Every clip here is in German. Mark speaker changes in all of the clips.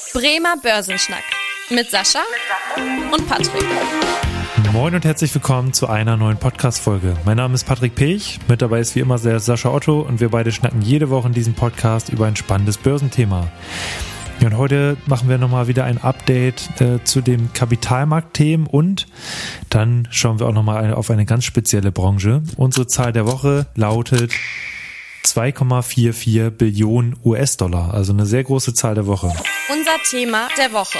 Speaker 1: Bremer Börsenschnack mit Sascha und Patrick.
Speaker 2: Moin und herzlich willkommen zu einer neuen Podcast-Folge. Mein Name ist Patrick Pech, mit dabei ist wie immer der Sascha Otto und wir beide schnacken jede Woche in diesem Podcast über ein spannendes Börsenthema. Ja, und heute machen wir nochmal wieder ein Update zu den Kapitalmarktthemen und dann schauen wir auch nochmal auf eine ganz spezielle Branche. Unsere Zahl der Woche lautet 2,44 Billionen US-Dollar, also eine sehr große Zahl der Woche.
Speaker 1: Unser Thema der Woche.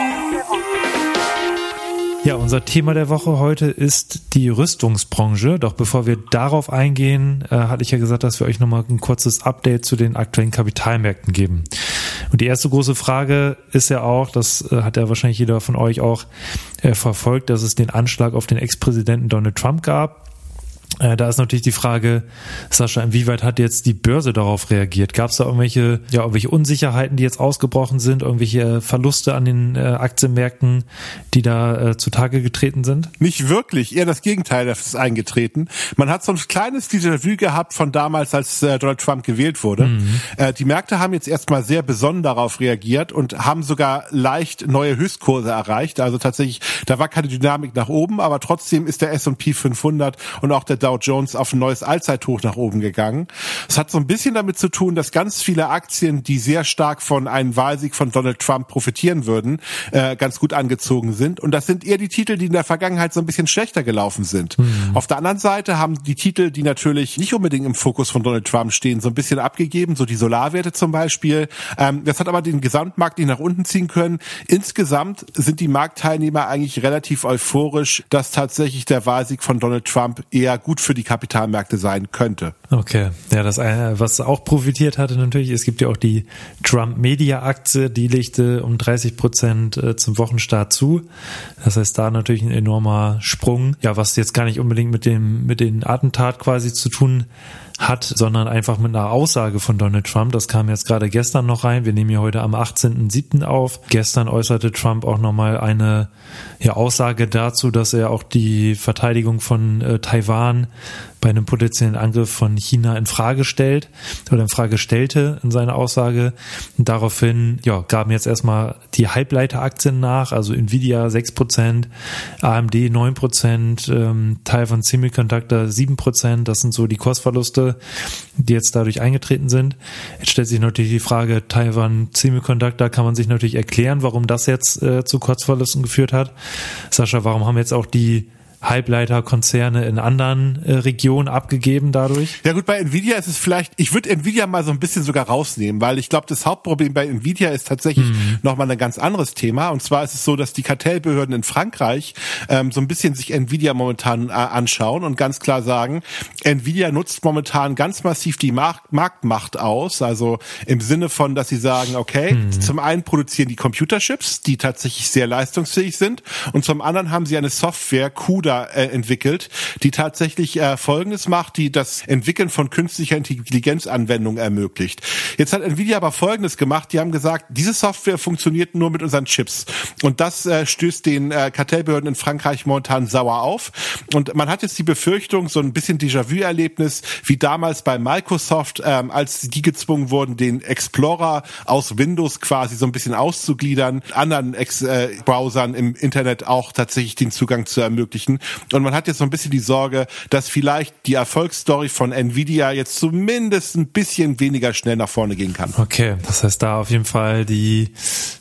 Speaker 2: Ja, unser Thema der Woche heute ist die Rüstungsbranche. Doch bevor wir darauf eingehen, hatte ich ja gesagt, dass wir euch nochmal ein kurzes Update zu den aktuellen Kapitalmärkten geben. Und die erste große Frage ist ja auch, das hat ja wahrscheinlich jeder von euch auch verfolgt, dass es den Anschlag auf den Ex-Präsidenten Donald Trump gab. Da ist natürlich die Frage, Sascha, inwieweit hat jetzt die Börse darauf reagiert? Gab es da irgendwelche Unsicherheiten, die jetzt ausgebrochen sind, irgendwelche Verluste an den Aktienmärkten, die da zutage getreten sind?
Speaker 3: Nicht wirklich, eher das Gegenteil ist eingetreten. Man hat so ein kleines Déjà-vu gehabt von damals, als Donald Trump gewählt wurde. Die Märkte haben jetzt erstmal sehr besonnen darauf reagiert und haben sogar leicht neue Höchstkurse erreicht. Also tatsächlich, da war keine Dynamik nach oben, aber trotzdem ist der S&P 500 und auch der Dow Jones auf ein neues Allzeithoch nach oben gegangen. Es hat so ein bisschen damit zu tun, dass ganz viele Aktien, die sehr stark von einem Wahlsieg von Donald Trump profitieren würden, ganz gut angezogen sind. Und das sind eher die Titel, die in der Vergangenheit so ein bisschen schlechter gelaufen sind. Auf der anderen Seite haben die Titel, die natürlich nicht unbedingt im Fokus von Donald Trump stehen, so ein bisschen abgegeben, so die Solarwerte zum Beispiel. Das hat aber den Gesamtmarkt nicht nach unten ziehen können. Insgesamt sind die Marktteilnehmer eigentlich relativ euphorisch, dass tatsächlich der Wahlsieg von Donald Trump eher gut für die Kapitalmärkte sein könnte.
Speaker 2: Okay, ja, das eine, was auch profitiert hatte natürlich, es gibt ja auch die Trump-Media-Aktie, die legte um 30% zum Wochenstart zu. Das heißt, da natürlich ein enormer Sprung, ja, was jetzt gar nicht unbedingt mit den Attentat quasi zu tun hat, sondern einfach mit einer Aussage von Donald Trump. Das kam jetzt gerade gestern noch rein. Wir nehmen hier heute am 18.07. auf. Gestern äußerte Trump auch nochmal eine Aussage dazu, dass er auch die Verteidigung von Taiwan bei einem potenziellen Angriff von China in Frage stellte in seiner Aussage. Und daraufhin gaben jetzt erstmal die Halbleiteraktien nach, also Nvidia 6%, AMD 9%, Taiwan Semiconductor 7%. Das sind so die Kursverluste, die jetzt dadurch eingetreten sind. Jetzt stellt sich natürlich die Frage, Taiwan Semiconductor, kann man sich natürlich erklären, warum das jetzt zu Kursverlusten geführt hat. Sascha, warum haben jetzt auch die Halbleiterkonzerne in anderen Regionen abgegeben dadurch?
Speaker 3: Ja gut, bei Nvidia ist es vielleicht, ich würde Nvidia mal so ein bisschen sogar rausnehmen, weil ich glaube, das Hauptproblem bei Nvidia ist tatsächlich nochmal ein ganz anderes Thema. Und zwar ist es so, dass die Kartellbehörden in Frankreich so ein bisschen sich Nvidia momentan anschauen und ganz klar sagen, Nvidia nutzt momentan ganz massiv die Marktmacht aus, also im Sinne von, dass sie sagen, okay, zum einen produzieren die Computerchips, die tatsächlich sehr leistungsfähig sind, und zum anderen haben sie eine Software, CUDA, entwickelt, die tatsächlich Folgendes macht, die das Entwickeln von künstlicher Intelligenzanwendungen ermöglicht. Jetzt hat Nvidia aber Folgendes gemacht, die haben gesagt, diese Software funktioniert nur mit unseren Chips. Und das stößt den Kartellbehörden in Frankreich momentan sauer auf. Und man hat jetzt die Befürchtung, so ein bisschen Déjà-vu-Erlebnis, wie damals bei Microsoft, als die gezwungen wurden, den Explorer aus Windows quasi so ein bisschen auszugliedern, anderen Browsern im Internet auch tatsächlich den Zugang zu ermöglichen. Und man hat jetzt so ein bisschen die Sorge, dass vielleicht die Erfolgsstory von Nvidia jetzt zumindest ein bisschen weniger schnell nach vorne gehen kann.
Speaker 2: Okay, das heißt da auf jeden Fall die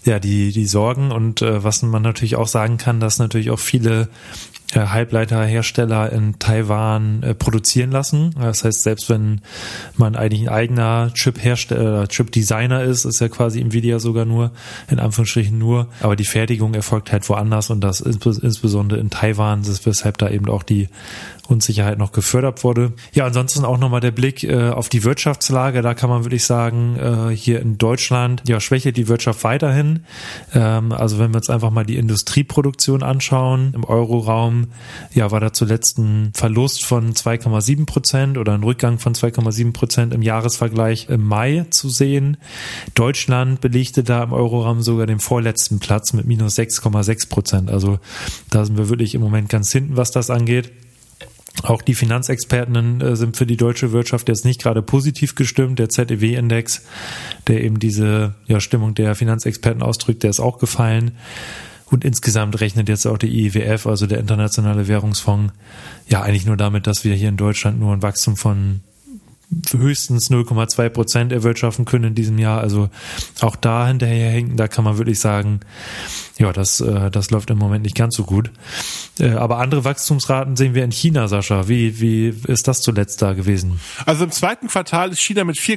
Speaker 2: Sorgen und was man natürlich auch sagen kann, dass natürlich auch viele Halbleiterhersteller in Taiwan produzieren lassen. Das heißt, selbst wenn man eigentlich ein eigener Chip-Hersteller, Chip-Designer ist ja quasi Nvidia sogar nur, in Anführungsstrichen nur, aber die Fertigung erfolgt halt woanders und das insbesondere in Taiwan, weshalb da eben auch die Unsicherheit noch gefördert wurde. Ja, ansonsten auch nochmal der Blick auf die Wirtschaftslage. Da kann man wirklich sagen, hier in Deutschland schwächelt die Wirtschaft weiterhin. Also wenn wir uns einfach mal die Industrieproduktion anschauen, im Euroraum war da zuletzt ein Verlust von 2,7% oder ein Rückgang von 2,7% im Jahresvergleich im Mai zu sehen. Deutschland belegte da im Euroraum sogar den vorletzten Platz mit minus 6,6%. Also da sind wir wirklich im Moment ganz hinten, was das angeht. Auch die Finanzexperten sind für die deutsche Wirtschaft jetzt nicht gerade positiv gestimmt. Der ZEW-Index, der eben diese Stimmung der Finanzexperten ausdrückt, der ist auch gefallen. Und insgesamt rechnet jetzt auch die IWF, also der Internationale Währungsfonds, eigentlich nur damit, dass wir hier in Deutschland nur ein Wachstum von höchstens 0,2% erwirtschaften können in diesem Jahr. Also auch da hinterherhinken, da kann man wirklich sagen, das läuft im Moment nicht ganz so gut. Aber andere Wachstumsraten sehen wir in China, Sascha. Wie ist das zuletzt da gewesen?
Speaker 3: Also im zweiten Quartal ist China mit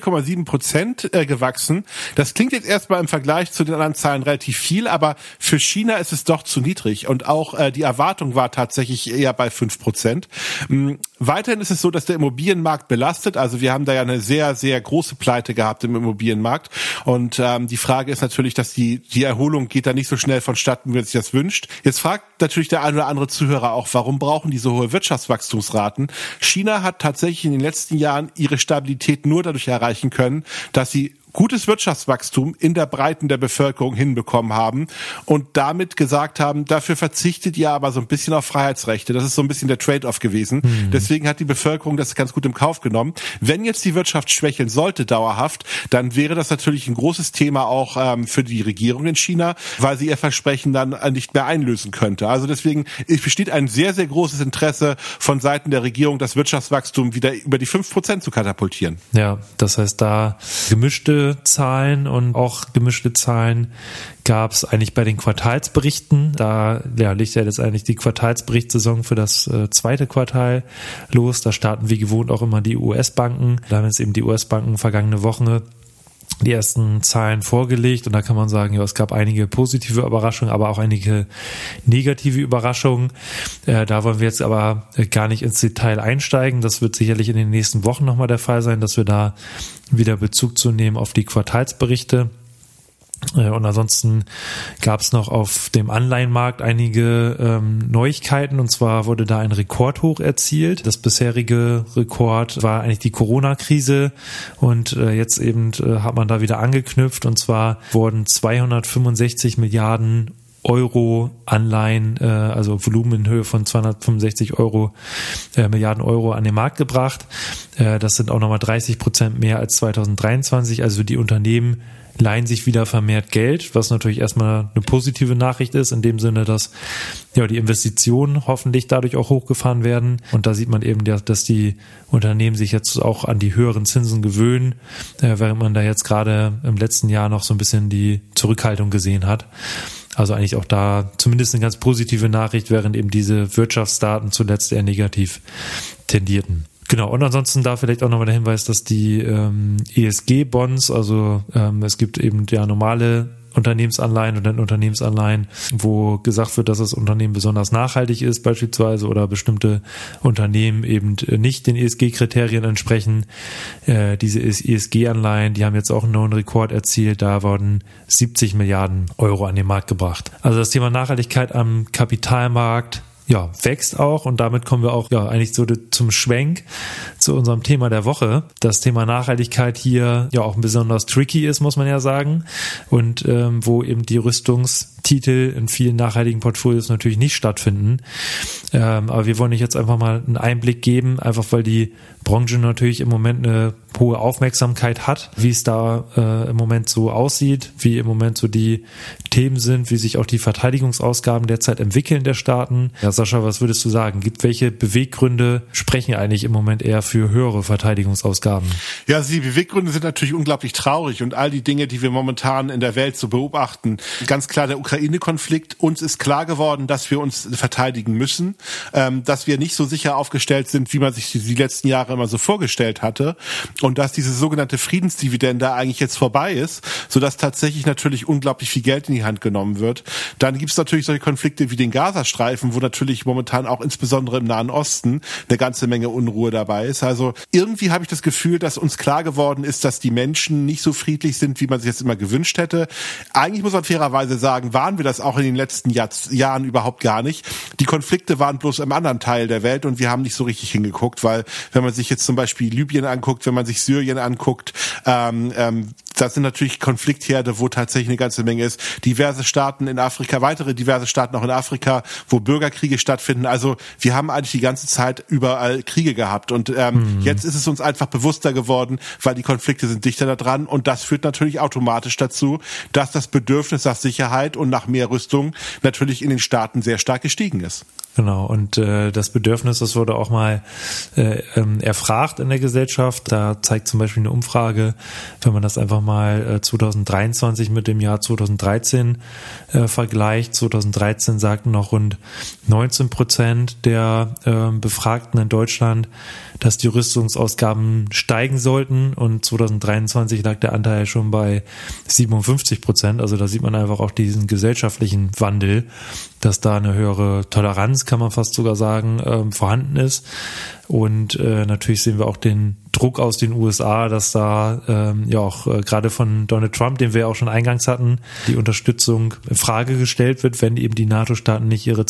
Speaker 3: 4,7% gewachsen. Das klingt jetzt erstmal im Vergleich zu den anderen Zahlen relativ viel, aber für China ist es doch zu niedrig. Und auch die Erwartung war tatsächlich eher bei 5%. Weiterhin ist es so, dass der Immobilienmarkt belastet. Also wir haben da ja eine sehr, sehr große Pleite gehabt im Immobilienmarkt. Und die Frage ist natürlich, dass die Erholung geht da nicht so schnell vonstatten, wie man sich das wünscht. Jetzt fragt natürlich der ein oder andere Zuhörer auch, warum brauchen die so hohe Wirtschaftswachstumsraten? China hat tatsächlich in den letzten Jahren ihre Stabilität nur dadurch erreichen können, dass sie gutes Wirtschaftswachstum in der Breiten der Bevölkerung hinbekommen haben und damit gesagt haben, dafür verzichtet ihr aber so ein bisschen auf Freiheitsrechte. Das ist so ein bisschen der Trade-off gewesen. Deswegen hat die Bevölkerung das ganz gut im Kauf genommen. Wenn jetzt die Wirtschaft schwächeln sollte dauerhaft, dann wäre das natürlich ein großes Thema auch für die Regierung in China, weil sie ihr Versprechen dann nicht mehr einlösen könnte. Also deswegen besteht ein sehr, sehr großes Interesse von Seiten der Regierung, das Wirtschaftswachstum wieder über die 5% zu katapultieren.
Speaker 2: Ja, das heißt, da gemischte Zahlen und auch gemischte Zahlen gab es eigentlich bei den Quartalsberichten. Da liegt ja jetzt eigentlich die Quartalsberichtssaison für das zweite Quartal los. Da starten wie gewohnt auch immer die US-Banken. Da haben jetzt eben die US-Banken vergangene Woche die ersten Zahlen vorgelegt und da kann man sagen, es gab einige positive Überraschungen, aber auch einige negative Überraschungen. Da wollen wir jetzt aber gar nicht ins Detail einsteigen. Das wird sicherlich in den nächsten Wochen nochmal der Fall sein, dass wir da wieder Bezug zu nehmen auf die Quartalsberichte. Und ansonsten gab es noch auf dem Anleihenmarkt einige Neuigkeiten, und zwar wurde da ein Rekordhoch erzielt. Das bisherige Rekord war eigentlich die Corona-Krise und jetzt eben hat man da wieder angeknüpft, und zwar wurden 265 Milliarden Euro Anleihen, also Volumen in Höhe von 265 Milliarden Euro an den Markt gebracht. Das sind auch nochmal 30% mehr als 2023. Also die Unternehmen leihen sich wieder vermehrt Geld, was natürlich erstmal eine positive Nachricht ist, in dem Sinne, dass die Investitionen hoffentlich dadurch auch hochgefahren werden. Und da sieht man eben, dass die Unternehmen sich jetzt auch an die höheren Zinsen gewöhnen, während man da jetzt gerade im letzten Jahr noch so ein bisschen die Zurückhaltung gesehen hat. Also eigentlich auch da zumindest eine ganz positive Nachricht, während eben diese Wirtschaftsdaten zuletzt eher negativ tendierten. Genau, und ansonsten da vielleicht auch nochmal der Hinweis, dass die ESG-Bonds, also es gibt eben normale Unternehmensanleihen oder Unternehmensanleihen, wo gesagt wird, dass das Unternehmen besonders nachhaltig ist beispielsweise oder bestimmte Unternehmen eben nicht den ESG-Kriterien entsprechen. Diese ESG-Anleihen, die haben jetzt auch einen neuen Rekord erzielt, da wurden 70 Milliarden Euro an den Markt gebracht. Also das Thema Nachhaltigkeit am Kapitalmarkt wächst auch, und damit kommen wir auch eigentlich so zum Schwenk zu unserem Thema der Woche. Das Thema Nachhaltigkeit hier auch besonders tricky ist, muss man ja sagen, und wo eben die Rüstungstitel in vielen nachhaltigen Portfolios natürlich nicht stattfinden. Aber wir wollen euch jetzt einfach mal einen Einblick geben, einfach weil die Branche natürlich im Moment eine hohe Aufmerksamkeit hat, wie es da im Moment so aussieht, wie im Moment so die Themen sind, wie sich auch die Verteidigungsausgaben derzeit entwickeln der Staaten. Ja, Sascha, was würdest du sagen? Welche Beweggründe sprechen eigentlich im Moment eher für höhere Verteidigungsausgaben? Ja,
Speaker 3: also die Beweggründe sind natürlich unglaublich traurig, und all die Dinge, die wir momentan in der Welt so beobachten. Ganz klar der Ukraine-Konflikt. Uns ist klar geworden, dass wir uns verteidigen müssen, dass wir nicht so sicher aufgestellt sind, wie man sich die letzten Jahre immer so vorgestellt hatte, und dass diese sogenannte Friedensdividende eigentlich jetzt vorbei ist, sodass tatsächlich natürlich unglaublich viel Geld in die Hand genommen wird. Dann gibt es natürlich solche Konflikte wie den Gazastreifen, wo natürlich momentan auch insbesondere im Nahen Osten eine ganze Menge Unruhe dabei ist. Also irgendwie habe ich das Gefühl, dass uns klar geworden ist, dass die Menschen nicht so friedlich sind, wie man sich jetzt immer gewünscht hätte. Eigentlich muss man fairerweise sagen, waren wir das auch in den letzten Jahren überhaupt gar nicht. Die Konflikte waren bloß im anderen Teil der Welt, und wir haben nicht so richtig hingeguckt, weil wenn man sich jetzt zum Beispiel Libyen anguckt, wenn man sich Syrien anguckt, Das sind natürlich Konfliktherde, wo tatsächlich eine ganze Menge ist. Diverse Staaten in Afrika, weitere diverse Staaten auch in Afrika, wo Bürgerkriege stattfinden. Also wir haben eigentlich die ganze Zeit überall Kriege gehabt. Und jetzt ist es uns einfach bewusster geworden, weil die Konflikte sind dichter da dran. Und das führt natürlich automatisch dazu, dass das Bedürfnis nach Sicherheit und nach mehr Rüstung natürlich in den Staaten sehr stark gestiegen ist.
Speaker 2: Genau, und das Bedürfnis, das wurde auch mal erfragt in der Gesellschaft. Da zeigt zum Beispiel eine Umfrage, wenn man das einfach mal 2023 mit dem Jahr 2013 vergleicht. 2013 sagten noch rund 19% der Befragten in Deutschland, dass die Rüstungsausgaben steigen sollten, und 2023 lag der Anteil schon bei 57%. Also da sieht man einfach auch diesen gesellschaftlichen Wandel, dass da eine höhere Toleranz, kann man fast sogar sagen, vorhanden ist. Und natürlich sehen wir auch den Druck aus den USA, dass da auch gerade von Donald Trump, den wir ja auch schon eingangs hatten, die Unterstützung in Frage gestellt wird, wenn eben die NATO-Staaten nicht ihre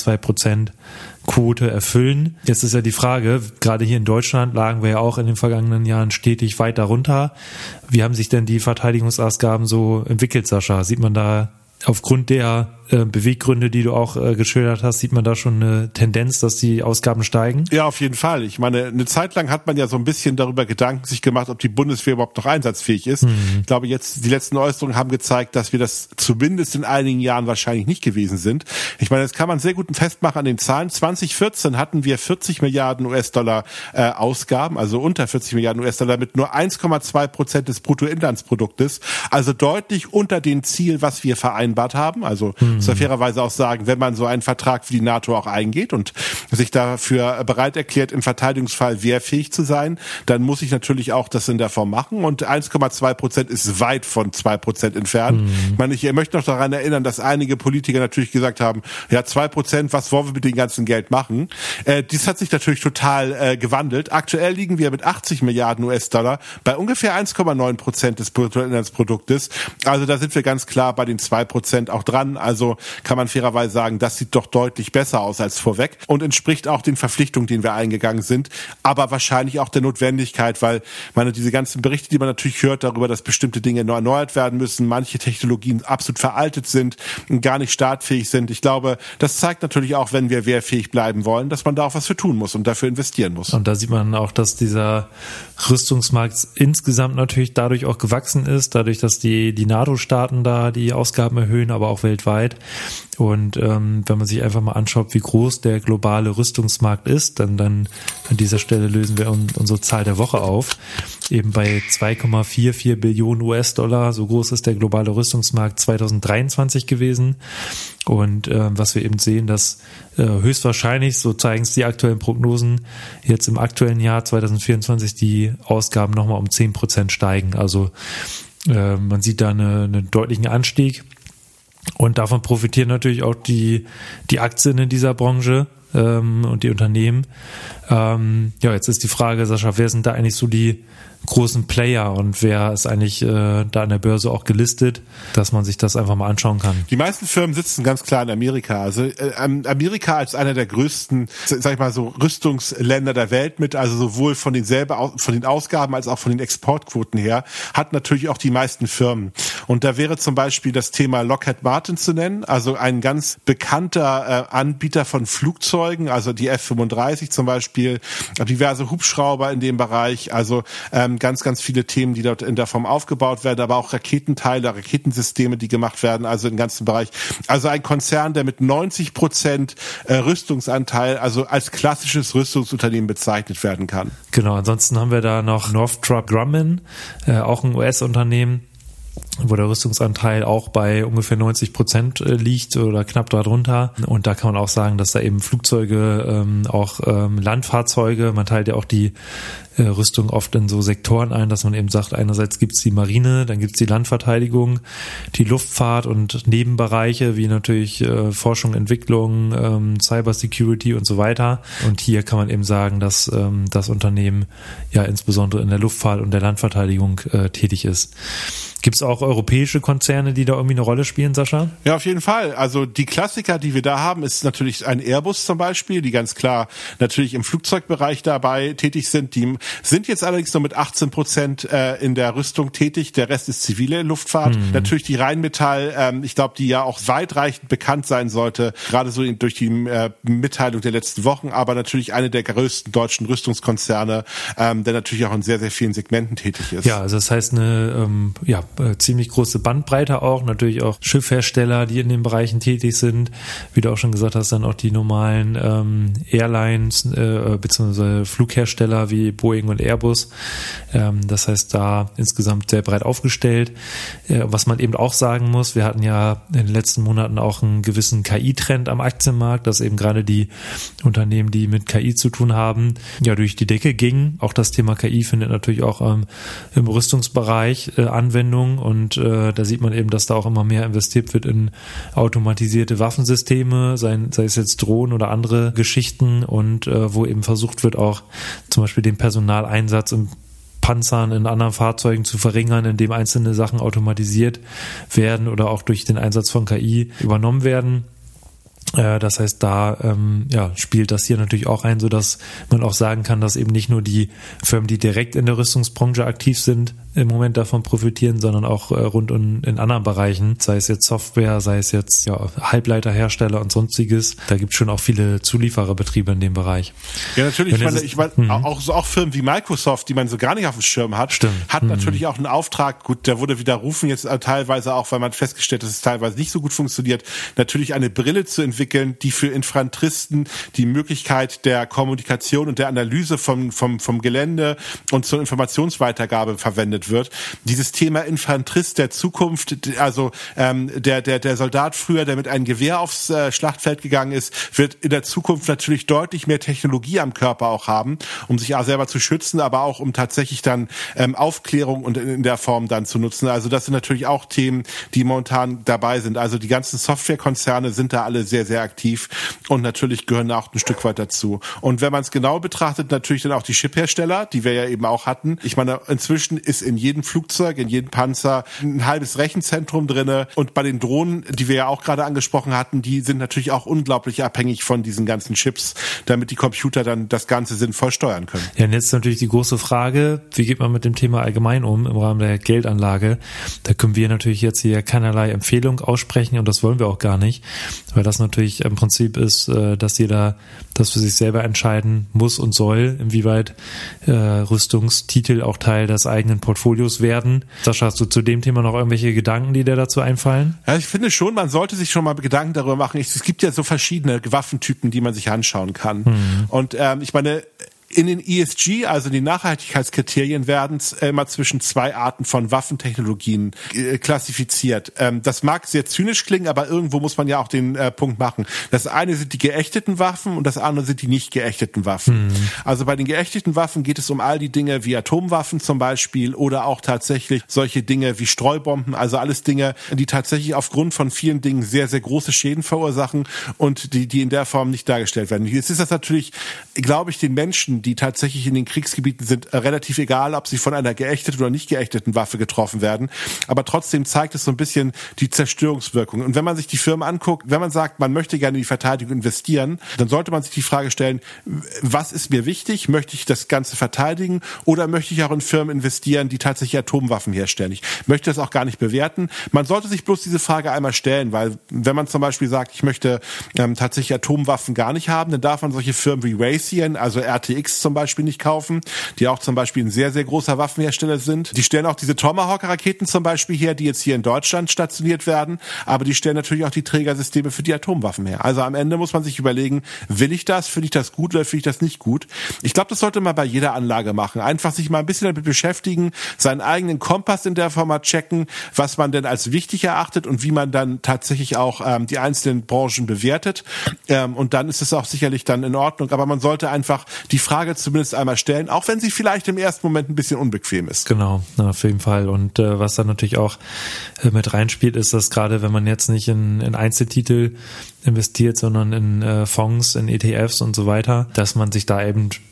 Speaker 2: 2%-Quote erfüllen. Jetzt ist ja die Frage, gerade hier in Deutschland lagen wir ja auch in den vergangenen Jahren stetig weiter runter. Wie haben sich denn die Verteidigungsausgaben so entwickelt, Sascha? Sieht man da aufgrund der Beweggründe, die du auch geschildert hast, sieht man da schon eine Tendenz, dass die Ausgaben steigen?
Speaker 3: Ja, auf jeden Fall. Ich meine, eine Zeit lang hat man ja so ein bisschen darüber Gedanken sich gemacht, ob die Bundeswehr überhaupt noch einsatzfähig ist. Ich glaube, jetzt die letzten Äußerungen haben gezeigt, dass wir das zumindest in einigen Jahren wahrscheinlich nicht gewesen sind. Ich meine, das kann man sehr gut festmachen an den Zahlen. 2014 hatten wir 40 Milliarden US-Dollar Ausgaben, also unter 40 Milliarden US-Dollar mit nur 1,2% des Bruttoinlandsproduktes, also deutlich unter dem Ziel, was wir vereinbart haben. Also muss man fairerweise auch sagen, wenn man so einen Vertrag wie die NATO auch eingeht und sich dafür bereit erklärt, im Verteidigungsfall wehrfähig zu sein, dann muss ich natürlich auch das in der Form machen. Und 1,2% ist weit von 2% entfernt. Ich meine, ich möchte noch daran erinnern, dass einige Politiker natürlich gesagt haben, ja, 2%, was wollen wir mit dem ganzen Geld machen? Dies hat sich natürlich total gewandelt. Aktuell liegen wir mit 80 Milliarden US-Dollar bei ungefähr 1,9% des Bruttoinlandsproduktes. Also da sind wir ganz klar bei den 2% auch dran. Also kann man fairerweise sagen, das sieht doch deutlich besser aus als vorweg und entspricht auch den Verpflichtungen, denen wir eingegangen sind, aber wahrscheinlich auch der Notwendigkeit, weil diese ganzen Berichte, die man natürlich hört darüber, dass bestimmte Dinge neu erneuert werden müssen, manche Technologien absolut veraltet sind und gar nicht startfähig sind. Ich glaube, das zeigt natürlich auch, wenn wir wehrfähig bleiben wollen, dass man da auch was für tun muss und dafür investieren muss.
Speaker 2: Und da sieht man auch, dass dieser Rüstungsmarkt insgesamt natürlich dadurch auch gewachsen ist, dadurch, dass die NATO-Staaten da die Ausgaben erhöhen, aber auch weltweit. Und wenn man sich einfach mal anschaut, wie groß der globale Rüstungsmarkt ist, dann an dieser Stelle lösen wir unsere Zahl der Woche auf. Eben bei 2,44 Billionen US-Dollar, so groß ist der globale Rüstungsmarkt 2023 gewesen. Und was wir eben sehen, dass höchstwahrscheinlich, so zeigen es die aktuellen Prognosen, jetzt im aktuellen Jahr 2024 die Ausgaben nochmal um 10% steigen. Also man sieht da einen deutlichen Anstieg. Und davon profitieren natürlich auch die Aktien in dieser Branche und die Unternehmen. Jetzt ist die Frage, Sascha, wer sind da eigentlich so die großen Player und wer ist eigentlich da an der Börse auch gelistet, dass man sich das einfach mal anschauen kann?
Speaker 3: Die meisten Firmen sitzen ganz klar in Amerika. Also Amerika als einer der größten, sag ich mal so, Rüstungsländer der Welt mit, also sowohl von den Ausgaben als auch von den Exportquoten her, hat natürlich auch die meisten Firmen. Und da wäre zum Beispiel das Thema Lockheed Martin zu nennen, also ein ganz bekannter Anbieter von Flugzeugen, also die F-35 zum Beispiel, diverse Hubschrauber in dem Bereich, also ganz, ganz viele Themen, die dort in der Form aufgebaut werden, aber auch Raketenteile, Raketensysteme, die gemacht werden, also im ganzen Bereich. Also ein Konzern, der mit 90% Rüstungsanteil, also als klassisches Rüstungsunternehmen bezeichnet werden kann.
Speaker 2: Genau, ansonsten haben wir da noch Northrop Grumman, auch ein US-Unternehmen, wo der Rüstungsanteil auch bei ungefähr 90% liegt oder knapp darunter. Und da kann man auch sagen, dass da eben Flugzeuge, auch Landfahrzeuge, man teilt ja auch die Rüstung oft in so Sektoren ein, dass man eben sagt, einerseits gibt's die Marine, dann gibt's die Landverteidigung, die Luftfahrt und Nebenbereiche wie natürlich Forschung, Entwicklung, Cybersecurity und so weiter. Und hier kann man eben sagen, dass das Unternehmen ja insbesondere in der Luftfahrt und der Landverteidigung tätig ist. Gibt es auch europäische Konzerne, die da irgendwie eine Rolle spielen, Sascha?
Speaker 3: Ja, auf jeden Fall. Also die Klassiker, die wir da haben, ist natürlich ein Airbus zum Beispiel, die ganz klar natürlich im Flugzeugbereich dabei tätig sind, die sind jetzt allerdings nur mit 18% in der Rüstung tätig, der Rest ist zivile Luftfahrt. Natürlich die Rheinmetall, ich glaube, die ja auch weitreichend bekannt sein sollte, gerade so durch die Mitteilung der letzten Wochen, aber natürlich eine der größten deutschen Rüstungskonzerne, der natürlich auch in sehr, sehr vielen Segmenten tätig ist.
Speaker 2: Ja, also das heißt eine ziemlich große Bandbreite auch, natürlich auch Schiffhersteller, die in den Bereichen tätig sind, wie du auch schon gesagt hast, dann auch die normalen Airlines bzw. Flughersteller wie Boeing und Airbus. Das heißt, da insgesamt sehr breit aufgestellt. Was man eben auch sagen muss, wir hatten ja in den letzten Monaten auch einen gewissen KI-Trend am Aktienmarkt, dass eben gerade die Unternehmen, die mit KI zu tun haben, ja durch die Decke gingen. Auch das Thema KI findet natürlich auch im Rüstungsbereich Anwendung und da sieht man eben, dass da auch immer mehr investiert wird in automatisierte Waffensysteme, sei es jetzt Drohnen oder andere Geschichten und wo eben versucht wird, auch zum Beispiel den Personaleinsatz im Panzern in anderen Fahrzeugen zu verringern, indem einzelne Sachen automatisiert werden oder auch durch den Einsatz von KI übernommen werden. Das heißt, da spielt das hier natürlich auch ein, so dass man auch sagen kann, dass eben nicht nur die Firmen, die direkt in der Rüstungsbranche aktiv sind, im Moment davon profitieren, sondern auch rund in anderen Bereichen, sei es jetzt Software, sei es jetzt Halbleiterhersteller und sonstiges. Da gibt es schon auch viele Zuliefererbetriebe in dem Bereich.
Speaker 3: Ja, natürlich. Ich meine, auch Firmen wie Microsoft, die man so gar nicht auf dem Schirm hat, hat natürlich auch einen Auftrag. Gut, der wurde widerrufen jetzt teilweise auch, weil man festgestellt hat, dass es teilweise nicht so gut funktioniert. Natürlich eine Brille zu entwickeln, die für Infanteristen die Möglichkeit der Kommunikation und der Analyse vom Gelände und zur Informationsweitergabe verwendet wird. Dieses Thema Infanterist der Zukunft, also der Soldat früher, der mit einem Gewehr aufs Schlachtfeld gegangen ist, wird in der Zukunft natürlich deutlich mehr Technologie am Körper auch haben, um sich selber zu schützen, aber auch um tatsächlich dann Aufklärung und in der Form dann zu nutzen. Also das sind natürlich auch Themen, die momentan dabei sind. Also die ganzen Softwarekonzerne sind da alle sehr, sehr aktiv und natürlich gehören da auch ein Stück weit dazu. Und wenn man es genau betrachtet, natürlich dann auch die Chiphersteller, die wir ja eben auch hatten. Ich meine, inzwischen ist in jedem Flugzeug, in jedem Panzer ein halbes Rechenzentrum drinne und bei den Drohnen, die wir ja auch gerade angesprochen hatten, die sind natürlich auch unglaublich abhängig von diesen ganzen Chips, damit die Computer dann das Ganze sinnvoll steuern können.
Speaker 2: Ja, und jetzt natürlich die große Frage, wie geht man mit dem Thema allgemein um im Rahmen der Geldanlage? Da können wir natürlich jetzt hier keinerlei Empfehlung aussprechen und das wollen wir auch gar nicht, weil das natürlich im Prinzip ist, dass jeder das für sich selber entscheiden muss und soll, inwieweit Rüstungstitel auch Teil des eigenen Portfolios werden. Sascha, hast du zu dem Thema noch irgendwelche Gedanken, die dir dazu einfallen?
Speaker 3: Ja, ich finde schon, man sollte sich schon mal Gedanken darüber machen. Es gibt ja so verschiedene Waffentypen, die man sich anschauen kann. Und ich meine, in den ESG, also die Nachhaltigkeitskriterien, werden immer zwischen zwei Arten von Waffentechnologien klassifiziert. Das mag sehr zynisch klingen, aber irgendwo muss man ja auch den Punkt machen. Das eine sind die geächteten Waffen und das andere sind die nicht geächteten Waffen. Also bei den geächteten Waffen geht es um all die Dinge wie Atomwaffen zum Beispiel oder auch tatsächlich solche Dinge wie Streubomben, also alles Dinge, die tatsächlich aufgrund von vielen Dingen sehr, sehr große Schäden verursachen und die in der Form nicht dargestellt werden. Jetzt ist das natürlich, glaube ich, den Menschen, die tatsächlich in den Kriegsgebieten sind, relativ egal, ob sie von einer geächteten oder nicht geächteten Waffe getroffen werden. Aber trotzdem zeigt es so ein bisschen die Zerstörungswirkung. Und wenn man sich die Firmen anguckt, wenn man sagt, man möchte gerne in die Verteidigung investieren, dann sollte man sich die Frage stellen, was ist mir wichtig? Möchte ich das Ganze verteidigen oder möchte ich auch in Firmen investieren, die tatsächlich Atomwaffen herstellen? Ich möchte das auch gar nicht bewerten. Man sollte sich bloß diese Frage einmal stellen, weil wenn man zum Beispiel sagt, ich möchte tatsächlich Atomwaffen gar nicht haben, dann darf man solche Firmen wie Raytheon, also RTX zum Beispiel nicht kaufen, die auch zum Beispiel ein sehr, sehr großer Waffenhersteller sind. Die stellen auch diese Tomahawk-Raketen zum Beispiel her, die jetzt hier in Deutschland stationiert werden, aber die stellen natürlich auch die Trägersysteme für die Atomwaffen her. Also am Ende muss man sich überlegen, will ich das, finde ich das gut oder finde ich das nicht gut? Ich glaube, das sollte man bei jeder Anlage machen. Einfach sich mal ein bisschen damit beschäftigen, seinen eigenen Kompass in der Form mal checken, was man denn als wichtig erachtet und wie man dann tatsächlich auch die einzelnen Branchen bewertet. Und dann ist es auch sicherlich dann in Ordnung. Aber man sollte einfach die Frage zumindest einmal stellen, auch wenn sie vielleicht im ersten Moment ein bisschen unbequem ist.
Speaker 2: Genau, auf jeden Fall. Und was dann natürlich auch mit reinspielt, ist, dass gerade wenn man jetzt nicht in Einzeltitel investiert, sondern in Fonds, in ETFs und so weiter, dass man sich da eben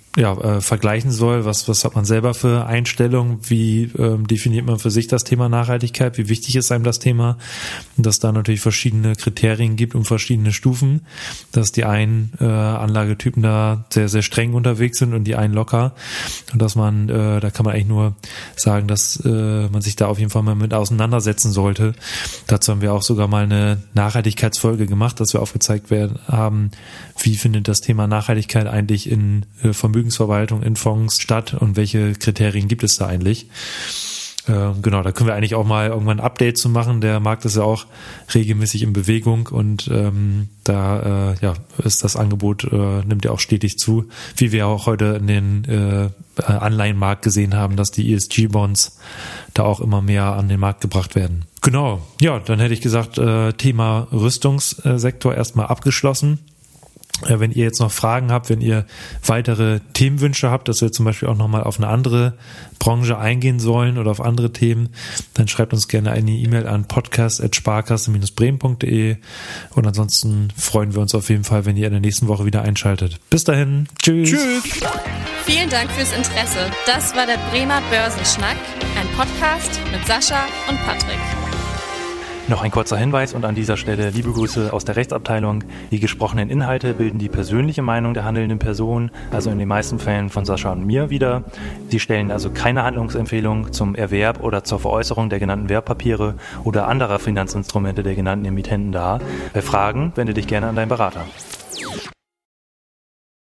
Speaker 2: vergleichen soll, was hat man selber für Einstellungen, wie definiert man für sich das Thema Nachhaltigkeit, wie wichtig ist einem das Thema, und dass da natürlich verschiedene Kriterien gibt und verschiedene Stufen, dass die einen Anlagetypen da sehr, sehr streng unterwegs sind und die einen locker, und dass man, da kann man eigentlich nur sagen, dass man sich da auf jeden Fall mal mit auseinandersetzen sollte. Dazu haben wir auch sogar mal eine Nachhaltigkeitsfolge gemacht, dass wir aufgezeigt haben, wie findet das Thema Nachhaltigkeit eigentlich in Vermögensverwaltung, in Fonds statt und welche Kriterien gibt es da eigentlich. Genau, da können wir eigentlich auch mal irgendwann ein Update zu machen. Der Markt ist ja auch regelmäßig in Bewegung und da ist das Angebot, nimmt ja auch stetig zu, wie wir auch heute in den Anleihenmarkt gesehen haben, dass die ESG-Bonds da auch immer mehr an den Markt gebracht werden. Genau, ja, dann hätte ich gesagt, Thema Rüstungssektor erstmal abgeschlossen. Wenn ihr jetzt noch Fragen habt, wenn ihr weitere Themenwünsche habt, dass wir zum Beispiel auch nochmal auf eine andere Branche eingehen sollen oder auf andere Themen, dann schreibt uns gerne eine E-Mail an podcast@sparkasse-bremen.de, und ansonsten freuen wir uns auf jeden Fall, wenn ihr in der nächsten Woche wieder einschaltet. Bis dahin, tschüss.
Speaker 3: Tschüss.
Speaker 1: Vielen Dank fürs Interesse. Das war der Bremer Börsenschnack, ein Podcast mit Sascha und Patrick.
Speaker 4: Noch ein kurzer Hinweis und an dieser Stelle liebe Grüße aus der Rechtsabteilung. Die gesprochenen Inhalte bilden die persönliche Meinung der handelnden Person, also in den meisten Fällen von Sascha und mir wider. Sie stellen also keine Handlungsempfehlung zum Erwerb oder zur Veräußerung der genannten Wertpapiere oder anderer Finanzinstrumente der genannten Emittenten dar. Bei Fragen wende dich gerne an deinen Berater.